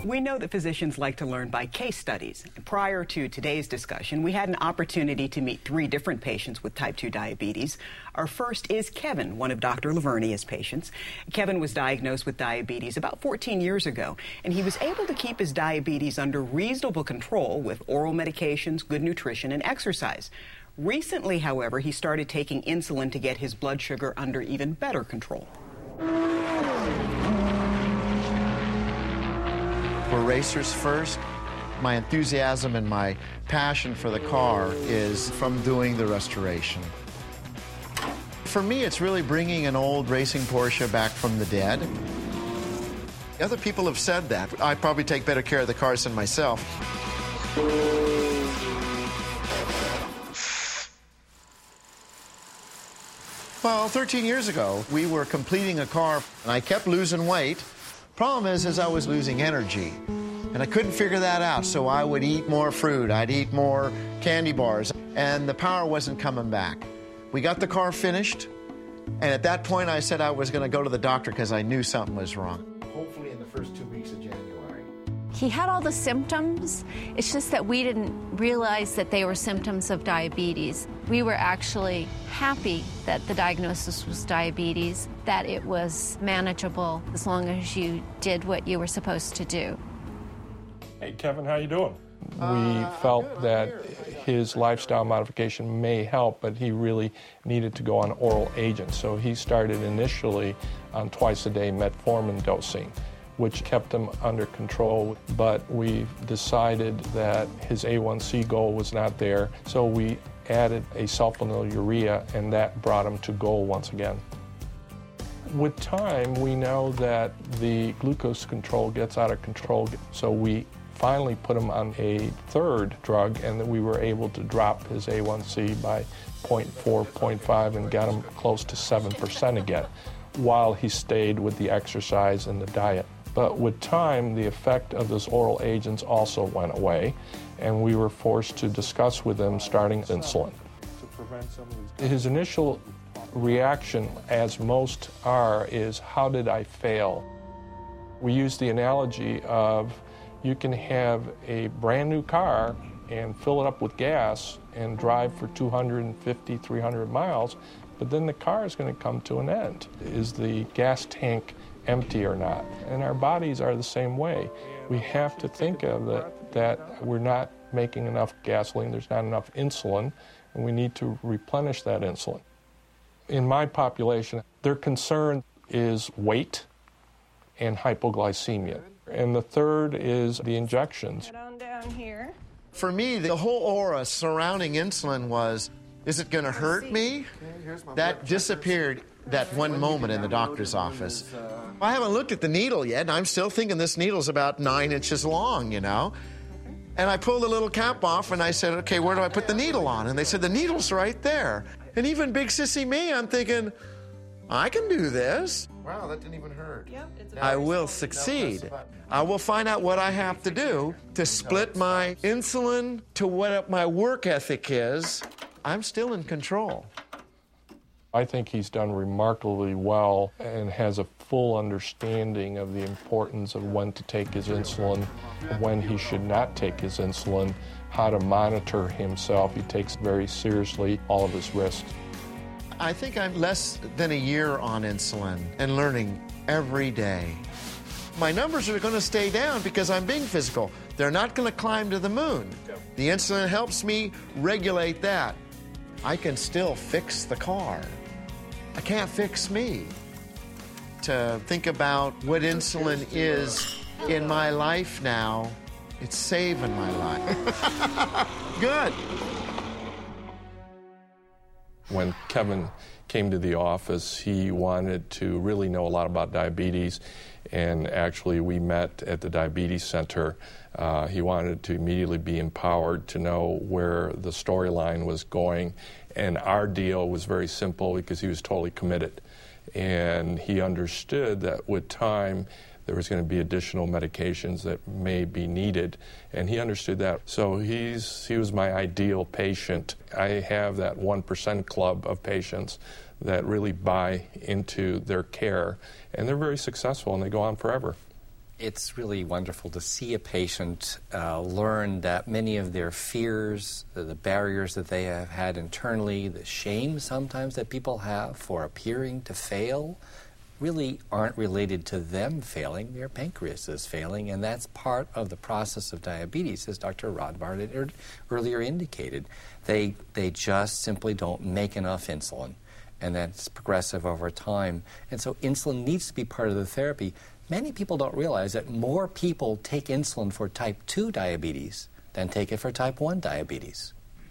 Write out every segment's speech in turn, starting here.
We know that physicians like to learn by case studies. Prior to today's discussion, we had an opportunity to meet 3 different patients with type 2 diabetes. Our first is Kevin, one of Dr. Lavernia's patients. Kevin was diagnosed with diabetes about 14 years ago, and he was able to keep his diabetes under reasonable control with oral medications, good nutrition, and exercise. Recently, however, he started taking insulin to get his blood sugar under even better control. We're racers first. My enthusiasm and my passion for the car is from doing the restoration. For me, it's really bringing an old racing Porsche back from the dead. Other people have said that. I probably take better care of the cars than myself. Well, 13 years ago, we were completing a car, and I kept losing weight. Problem is I was losing energy, and I couldn't figure that out, so I would eat more fruit, I'd eat more candy bars, and the power wasn't coming back. We got the car finished, and at that point I said I was going to go to the doctor because I knew something was wrong. Hopefully in the first 2 weeks of January. He had all the symptoms. It's just that we didn't realize that they were symptoms of diabetes. We were actually happy that the diagnosis was diabetes, that it was manageable as long as you did what you were supposed to do. Hey, Kevin, how you doing? We felt that his lifestyle modification may help, but he really needed to go on oral agents. So he started initially on twice-a-day metformin dosing, which kept him under control, but we decided that his A1C goal was not there, so we added a sulfonylurea, and that brought him to goal once again. With time, we know that the glucose control gets out of control, so we finally put him on a third drug, and then we were able to drop his A1C by 0.4, 0.5, and get him close to 7% again, while he stayed with the exercise and the diet. But with time, the effect of those oral agents also went away, and we were forced to discuss with him starting insulin. His initial reaction, as most are, is, how did I fail? We use the analogy of, you can have a brand new car and fill it up with gas and drive for 250, 300 miles, but then the car is going to come to an end. Is the gas tank empty or not? And our bodies are the same way. We have to think of that we're not making enough gasoline, there's not enough insulin, and we need to replenish that insulin. In my population, their concern is weight and hypoglycemia. And the third is the injections. Get on down here. For me, the whole aura surrounding insulin was, is it going to hurt me? That disappeared that one moment in the doctor's office. I haven't looked at the needle yet, and I'm still thinking this needle's about 9 inches long, you know? And I pulled the little cap off, and I said, okay, where do I put the needle on? And they said, the needle's right there. And even big sissy me, I'm thinking, I can do this. Wow, that didn't even hurt. Yep, I will succeed. I will find out what I have to do to split my insulin to what my work ethic is. I'm still in control. I think he's done remarkably well and has a full understanding of the importance of when to take his insulin, when he should not take his insulin, how to monitor himself. He takes very seriously all of his risks. I think I'm less than a year on insulin and learning every day. My numbers are going to stay down because I'm being physical. They're not going to climb to the moon. The insulin helps me regulate that. I can still fix the car. I can't fix me. To think about what insulin is in my life now, it's saving my life. Good. When Kevin came to the office, he wanted to really know a lot about diabetes, and actually we met at the diabetes center. He wanted to immediately be empowered to know where the storyline was going, and our deal was very simple because he was totally committed. And he understood that with time, there was going to be additional medications that may be needed, and he understood that. So he was my ideal patient. I have that 1% club of patients that really buy into their care, and they're very successful, and they go on forever. It's really wonderful to see a patient learn that many of their fears, the barriers that they have had internally, the shame sometimes that people have for appearing to fail, really aren't related to them failing. Their pancreas is failing, and that's part of the process of diabetes, as Dr. Rodbard had earlier indicated. They just simply don't make enough insulin, and that's progressive over time. And so insulin needs to be part of the therapy. Many people don't realize that more people take insulin for type 2 diabetes than take it for type 1 diabetes,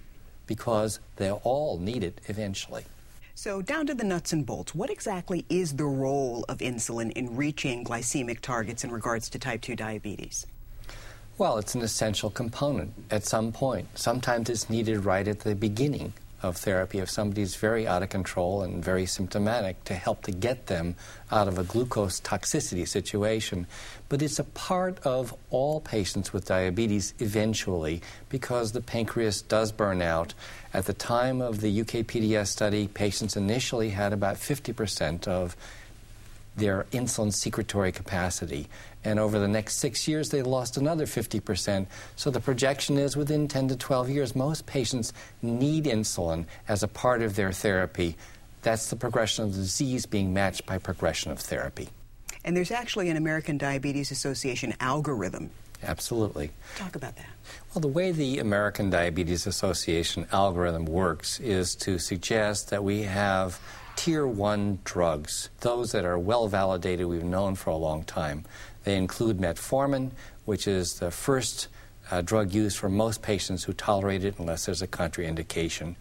because they all need it eventually. So down to the nuts and bolts, what exactly is the role of insulin in reaching glycemic targets in regards to type 2 diabetes? Well, it's an essential component at some point. Sometimes it's needed right at the beginning of therapy if somebody's very out of control and very symptomatic, to help to get them out of a glucose toxicity situation. But it's a part of all patients with diabetes eventually, because the pancreas does burn out. At the time of the UK-PDS study, patients initially had about 50% of their insulin secretory capacity. And over the next 6 years, they lost another 50%. So the projection is within 10 to 12 years, most patients need insulin as a part of their therapy. That's the progression of the disease being matched by progression of therapy. And there's actually an American Diabetes Association algorithm. Absolutely. Talk about that. Well, the way the American Diabetes Association algorithm works is to suggest that we have Tier 1 drugs, those that are well validated, we've known for a long time. They include metformin, which is the first drug used for most patients who tolerate it unless there's a contraindication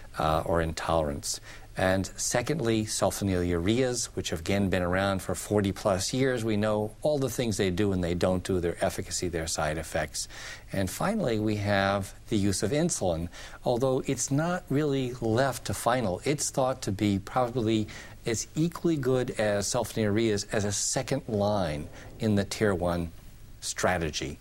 or intolerance. And secondly, sulfonylureas, which have again been around for 40-plus years. We know all the things they do and they don't do, their efficacy, their side effects. And finally, we have the use of insulin, although it's not really left to final. It's thought to be probably as equally good as sulfonylureas as a second line in the Tier 1 strategy.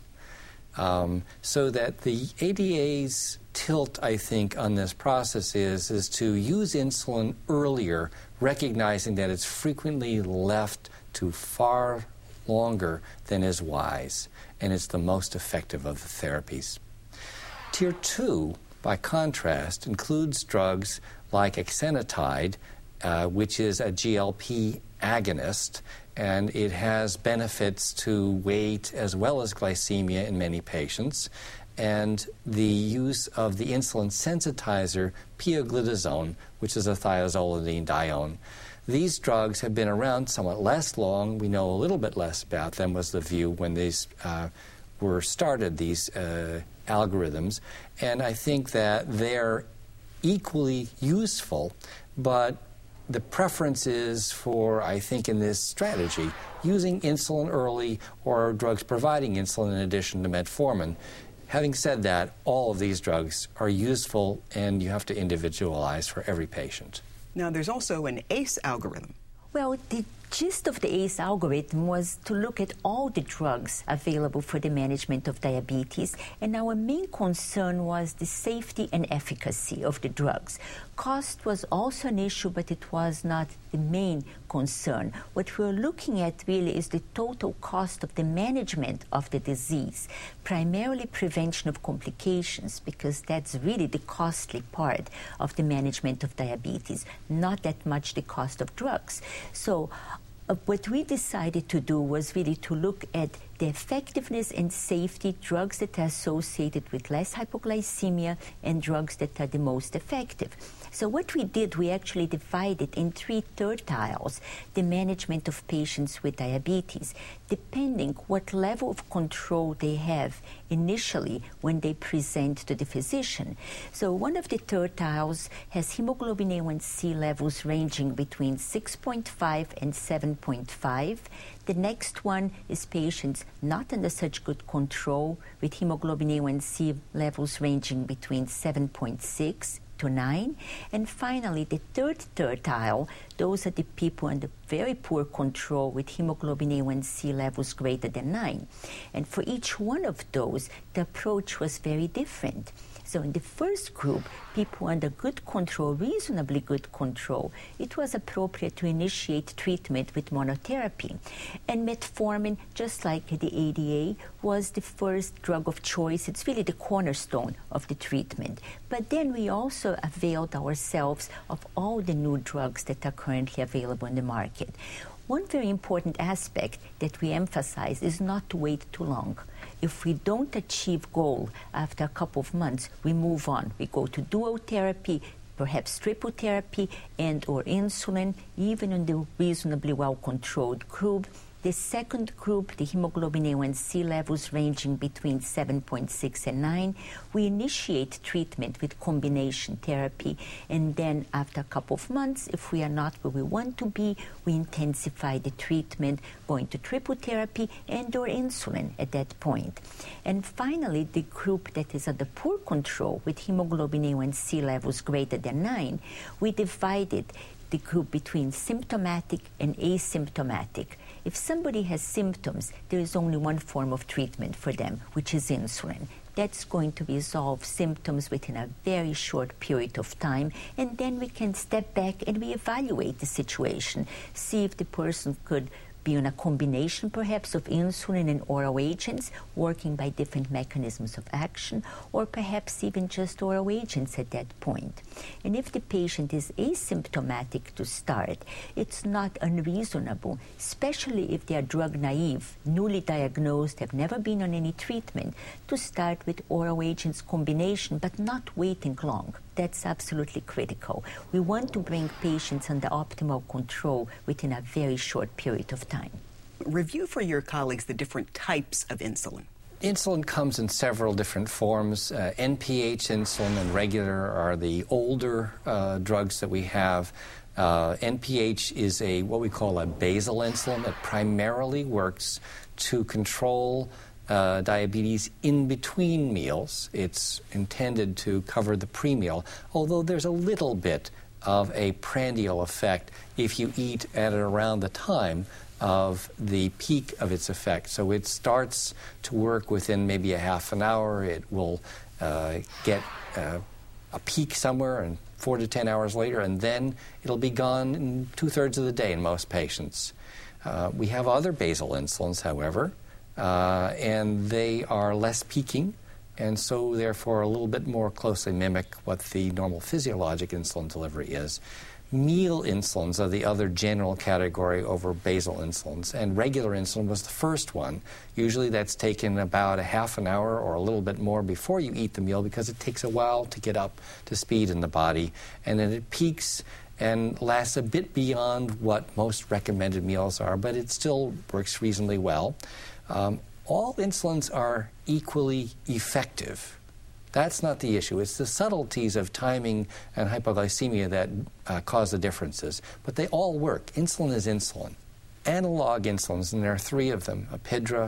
So that the ADA's tilt, I think, on this process is to use insulin earlier, recognizing that it's frequently left to far longer than is wise, and it's the most effective of the therapies. Tier 2, by contrast, includes drugs like exenatide, which is a GLP agonist, and it has benefits to weight as well as glycemia in many patients. And the use of the insulin sensitizer, pioglitazone, which is a thiazolidinedione. These drugs have been around somewhat less long. We know a little bit less about them, was the view when these were started, these algorithms. And I think that they're equally useful, but the preference is for, I think, in this strategy, using insulin early or drugs providing insulin in addition to metformin. Having said that, all of these drugs are useful, and you have to individualize for every patient. Now, there's also an ACE algorithm. Well, the gist of the ACE algorithm was to look at all the drugs available for the management of diabetes, and our main concern was the safety and efficacy of the drugs. Cost was also an issue, but it was not the main concern. What we're looking at really is the total cost of the management of the disease, primarily prevention of complications, because that's really the costly part of the management of diabetes, not that much the cost of drugs. So what we decided to do was really to look at the effectiveness and safety, drugs that are associated with less hypoglycemia and drugs that are the most effective. So what we did, we actually divided in 3 tertiles the management of patients with diabetes, depending what level of control they have initially when they present to the physician. So one of the tertiles has hemoglobin A1C levels ranging between 6.5 and 7.5. The next one is patients not under such good control with hemoglobin A1C levels ranging between 7.6 to 9. And finally, the third tertile, those are the people under very poor control with hemoglobin A1C levels greater than 9. And for each one of those, the approach was very different. So in the first group, people under good control, reasonably good control, it was appropriate to initiate treatment with monotherapy. And metformin, just like the ADA, was the first drug of choice. It's really the cornerstone of the treatment. But then we also availed ourselves of all the new drugs that are currently available in the market. One very important aspect that we emphasize is not to wait too long. If we don't achieve goal after a couple of months, we move on. We go to dual therapy, perhaps triple therapy, and or insulin, even in the reasonably well-controlled group. The second group, the hemoglobin A1C levels ranging between 7.6 and 9, we initiate treatment with combination therapy, and then after a couple of months, if we are not where we want to be, we intensify the treatment, going to triple therapy and or insulin at that point. And finally, the group that is under poor control with hemoglobin A1C levels greater than 9, we divided the group between symptomatic and asymptomatic. If somebody has symptoms, there is only one form of treatment for them, which is insulin. That's going to resolve symptoms within a very short period of time, and then we can step back and we evaluate the situation, see if the person could be on a combination perhaps of insulin and oral agents working by different mechanisms of action, or perhaps even just oral agents at that point. And if the patient is asymptomatic to start, it's not unreasonable, especially if they are drug naive, newly diagnosed, have never been on any treatment, to start with oral agents combination, but not waiting long. That's absolutely critical. We want to bring patients under optimal control within a very short period of time. Review for your colleagues the different types of insulin. Insulin comes in several different forms. NPH insulin and regular are the older drugs that we have. NPH is what we call a basal insulin. It primarily works to control diabetes in between meals. It's intended to cover the pre-meal, although there's a little bit of a prandial effect if you eat at around the time of the peak of its effect. So it starts to work within maybe a half an hour. It will get a peak somewhere and 4 to 10 hours later, and then it'll be gone in 2/3 of the day in most patients. We have other basal insulins, however, and they are less peaking, and so therefore a little bit more closely mimic what the normal physiologic insulin delivery is. Meal insulins are the other general category over basal insulins, and regular insulin was the first one. Usually that's taken about a half an hour or a little bit more before you eat the meal, because it takes a while to get up to speed in the body, and then it peaks and lasts a bit beyond what most recommended meals are, but it still works reasonably well. All insulins are equally effective. That's not the issue. It's the subtleties of timing and hypoglycemia that cause the differences. But they all work. Insulin is insulin. Analog insulins, and there are 3 of them, Apidra,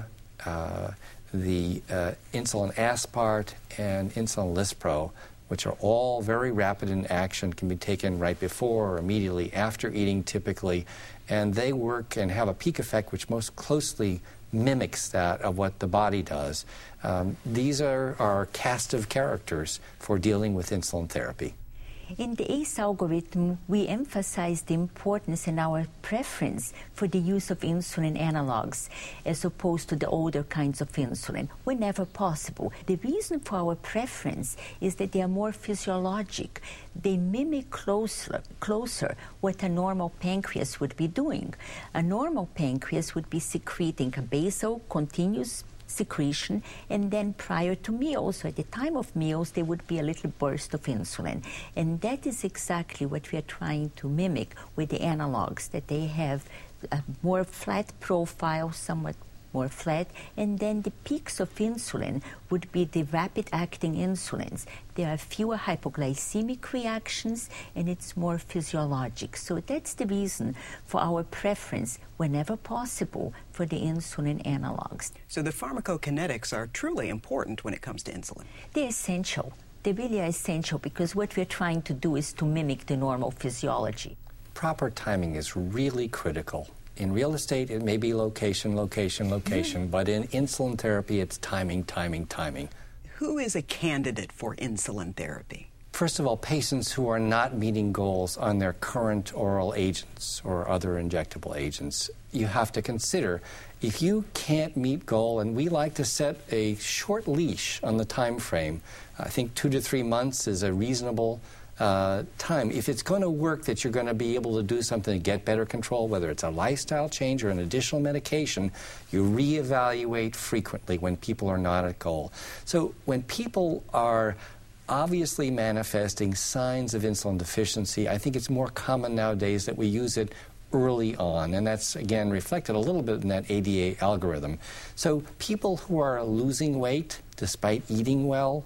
the insulin aspart, and insulin Lispro, which are all very rapid in action, can be taken right before or immediately after eating typically, and they work and have a peak effect which most closely mimics that of what the body does. These are our cast of characters for dealing with insulin therapy. In the ACE algorithm, we emphasize the importance and our preference for the use of insulin analogs as opposed to the older kinds of insulin, whenever possible. The reason for our preference is that they are more physiologic. They mimic closer what a normal pancreas would be doing. A normal pancreas would be secreting a basal, continuous secretion, and then prior to meals, or at the time of meals, there would be a little burst of insulin. And that is exactly what we are trying to mimic with the analogs, that they have a more flat profile, somewhat more flat, and then the peaks of insulin would be the rapid-acting insulins. There are fewer hypoglycemic reactions, and it's more physiologic. So that's the reason for our preference, whenever possible, for the insulin analogs. So the pharmacokinetics are truly important when it comes to insulin. They're essential. They really are essential, because what we're trying to do is to mimic the normal physiology. Proper timing is really critical. In real estate, it may be location, but in insulin therapy, it's timing. who is a candidate for insulin therapy? First of all, patients who are not meeting goals on their current oral agents or other injectable agents. You have to consider, if you can't meet goal, and we like to set a short leash on the time frame, I think 2 to 3 months is a reasonable time. If it's going to work that you're going to be able to do something to get better control, whether it's a lifestyle change or an additional medication, you reevaluate frequently when people are not at goal. So when people are obviously manifesting signs of insulin deficiency, I think it's more common nowadays that we use it early on, and that's, again, reflected a little bit in that ADA algorithm. So people who are losing weight despite eating well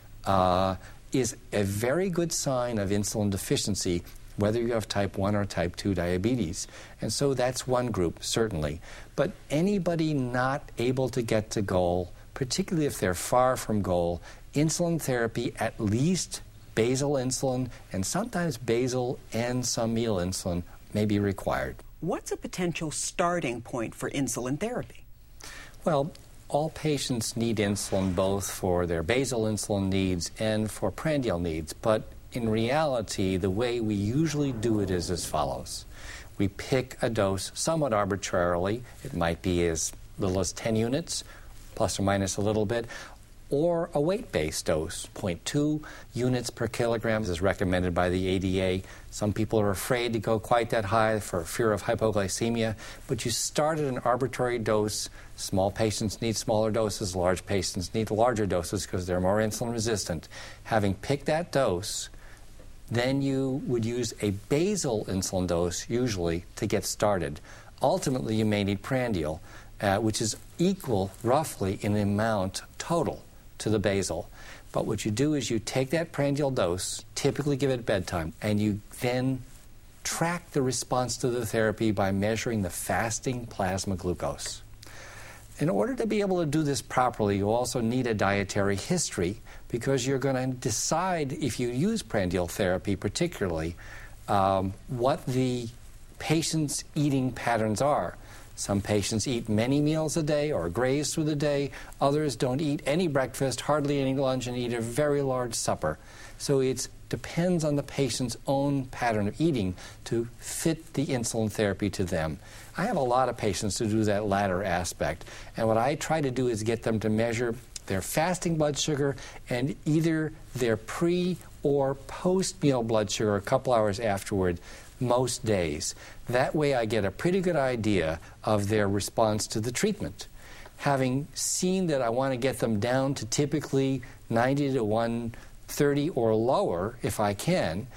is a very good sign of insulin deficiency, whether you have type 1 or type 2 diabetes. And so that's one group, certainly. But anybody not able to get to goal, particularly if they're far from goal, insulin therapy, at least basal insulin, and sometimes basal and some meal insulin, may be required. What's a potential starting point for insulin therapy? Well, all patients need insulin both for their basal insulin needs and for prandial needs, but in reality, the way we usually do it is as follows. We pick a dose somewhat arbitrarily. It might be as little as 10 units, plus or minus a little bit, or a weight-based dose. 0.2 units per kilogram is recommended by the ADA. Some people are afraid to go quite that high for fear of hypoglycemia, but you start at an arbitrary dose. Small patients need smaller doses, large patients need larger doses because they're more insulin resistant. Having picked that dose, then you would use a basal insulin dose, usually, to get started. Ultimately, you may need prandial, which is equal, roughly, in amount total to the basal. But what you do is you take that prandial dose, typically give it at bedtime, and you then track the response to the therapy by measuring the fasting plasma glucose. In order to be able to do this properly, you also need a dietary history, because you're going to decide, if you use prandial therapy particularly, what the patient's eating patterns are. Some patients eat many meals a day or graze through the day. Others don't eat any breakfast, hardly any lunch, and eat a very large supper. So it depends on the patient's own pattern of eating to fit the insulin therapy to them. I have a lot of patients who do that latter aspect. And what I try to do is get them to measure their fasting blood sugar and either their pre or post-meal blood sugar a couple hours afterward, most days. That way I get a pretty good idea of their response to the treatment. Having seen that I want to get them down to typically 90 to 130 or lower, if I can,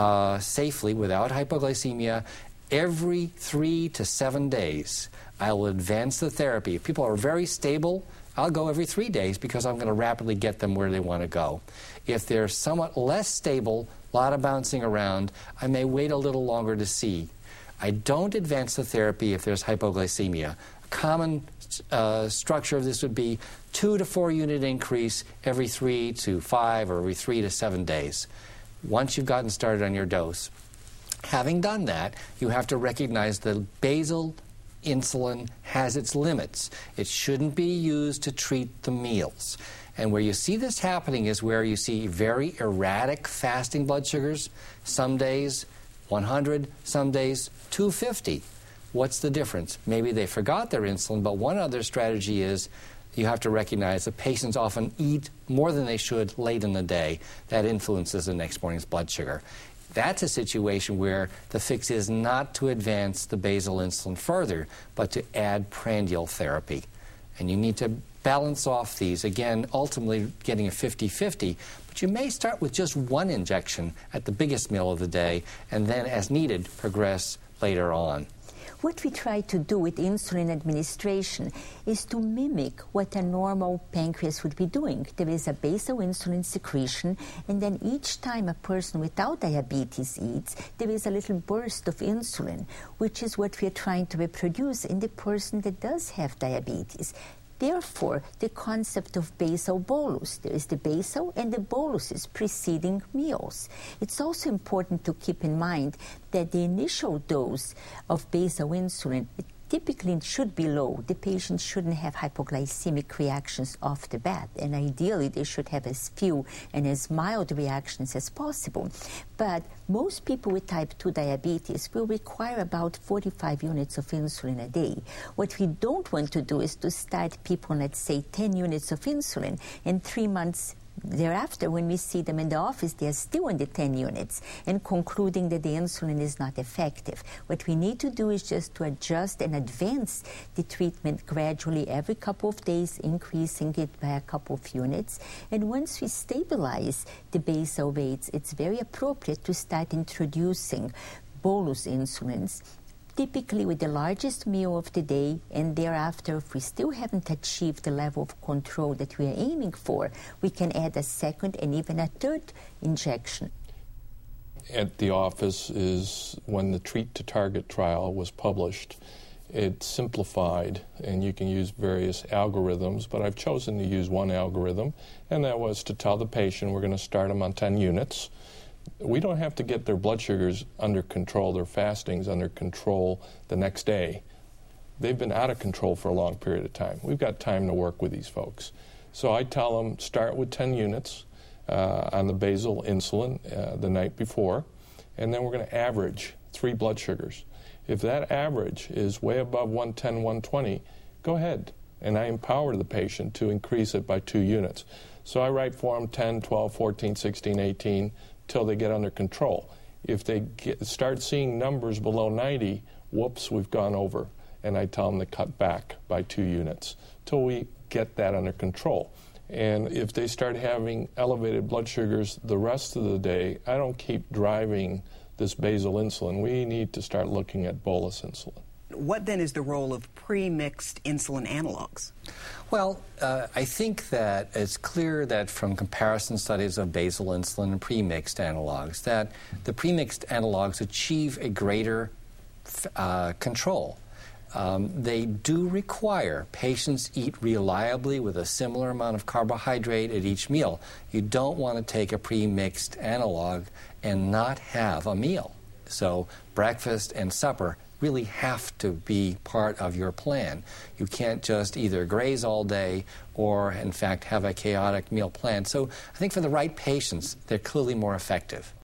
safely without hypoglycemia, every 3 to 7 days I will advance the therapy. If people are very stable, I'll go every 3 days because I'm going to rapidly get them where they want to go. If they're somewhat less stable, a lot of bouncing around, I may wait a little longer to see. I don't advance the therapy if there's hypoglycemia. A common structure of this would be 2 to 4 unit increase every 3 to 5 or every 3 to 7 days, once you've gotten started on your dose. Having done that, you have to recognize the basal insulin has its limits. It shouldn't be used to treat the meals. And where you see this happening is where you see very erratic fasting blood sugars. Some days 100, some days 250. What's the difference? Maybe they forgot their insulin, but one other strategy is you have to recognize that patients often eat more than they should late in the day. That influences the next morning's blood sugar. That's a situation where the fix is not to advance the basal insulin further, but to add prandial therapy. And you need to balance off these, again, ultimately getting a 50-50, but you may start with just one injection at the biggest meal of the day, and then, as needed, progress later on. What we try to do with insulin administration is to mimic what a normal pancreas would be doing. There is a basal insulin secretion, and then each time a person without diabetes eats, there is a little burst of insulin, which is what we are trying to reproduce in the person that does have diabetes. Therefore, the concept of basal bolus. There is the basal and the boluses preceding meals. It's also important to keep in mind that the initial dose of basal insulin typically it should be low. The patient shouldn't have hypoglycemic reactions off the bat, and ideally they should have as few and as mild reactions as possible. But most people with type 2 diabetes will require about 45 units of insulin a day. What we don't want to do is to start people on, let's say, 10 units of insulin, and 3 months thereafter, when we see them in the office, they are still on the 10 units and concluding that the insulin is not effective. What we need to do is just to adjust and advance the treatment gradually every couple of days, increasing it by a couple of units. And once we stabilize the basal weights, it's very appropriate to start introducing bolus insulins, typically with the largest meal of the day, and thereafter, if we still haven't achieved the level of control that we are aiming for, we can add a second and even a third injection. At the office is when the Treat to Target trial was published. It simplified, and you can use various algorithms, but I've chosen to use one algorithm, and that was to tell the patient we're going to start them on 10 units. We don't have to get their blood sugars under control, their fastings under control the next day. They've been out of control for a long period of time. We've got time to work with these folks. So I tell them start with 10 units on the basal insulin the night before, and then we're going to average 3 blood sugars. If that average is way above 110, 120, go ahead. And I empower the patient to increase it by 2 units. So I write for them 10, 12, 14, 16, 18, till they get under control. If they start seeing numbers below 90, whoops, we've gone over. And I tell them to cut back by 2 units till we get that under control. And if they start having elevated blood sugars the rest of the day, I don't keep driving this basal insulin. We need to start looking at bolus insulin. What then is the role of pre-mixed insulin analogs? Well, I think that it's clear that from comparison studies of basal insulin and pre-mixed analogs that the pre-mixed analogs achieve a greater control. They do require patients eat reliably with a similar amount of carbohydrate at each meal. You don't want to take a pre-mixed analog and not have a meal. So breakfast and supper really have to be part of your plan. You can't just either graze all day or, in fact, have a chaotic meal plan. So I think for the right patients, they're clearly more effective.